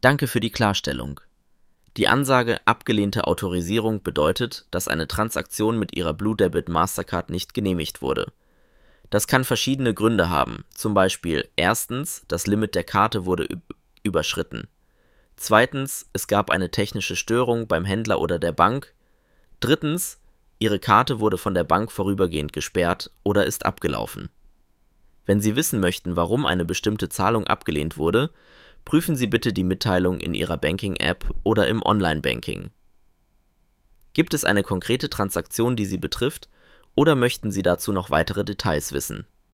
Danke für die Klarstellung. Die Ansage abgelehnte Autorisierung bedeutet, dass eine Transaktion mit Ihrer Blue Debit Mastercard nicht genehmigt wurde. Das kann verschiedene Gründe haben, zum Beispiel erstens, das Limit der Karte wurde überschritten. Zweitens, es gab eine technische Störung beim Händler oder der Bank. Drittens, Ihre Karte wurde von der Bank vorübergehend gesperrt oder ist abgelaufen. Wenn Sie wissen möchten, warum eine bestimmte Zahlung abgelehnt wurde, prüfen Sie bitte die Mitteilung in Ihrer Banking-App oder im Online-Banking. Gibt es eine konkrete Transaktion, die Sie betrifft, oder möchten Sie dazu noch weitere Details wissen?